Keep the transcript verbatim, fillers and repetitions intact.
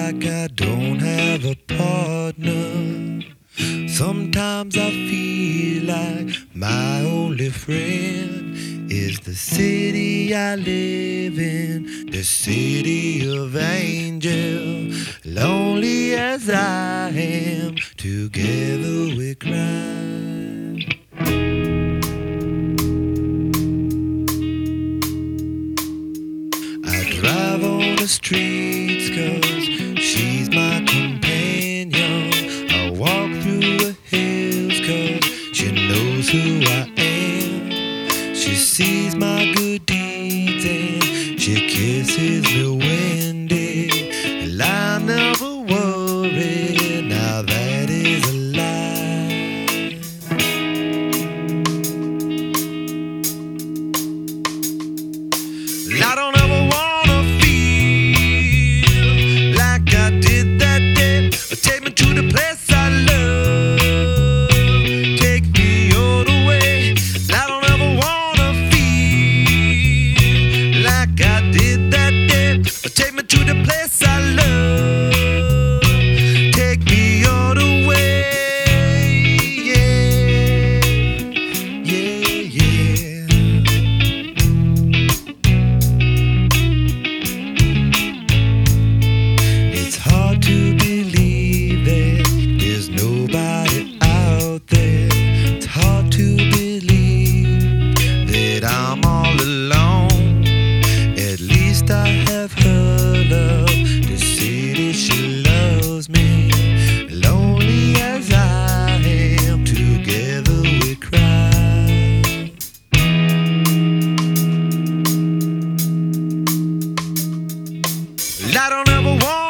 like I don't have a partner. Sometimes I feel like my only friend is the city I live in, the city of angels. Lonely as I am, together we cry. I drive on the streets 'cause she's my companion. I walk through the hills 'cause she knows who I am. She sees my good deeds and she kisses me when day. And I never worry, now that is a lie. I don't ever wanna feel like I did that day. Take me to the place I love, take me all the way. I don't ever wanna feel like I did that day. Take me to the place I love, take me all the way. Yeah, yeah, yeah. It's hard to believe that there's nobody out there. It's hard to believe that I'm all alone. At least I have her love, the city she loves me. Lonely as I am, together we cry. I don't ever want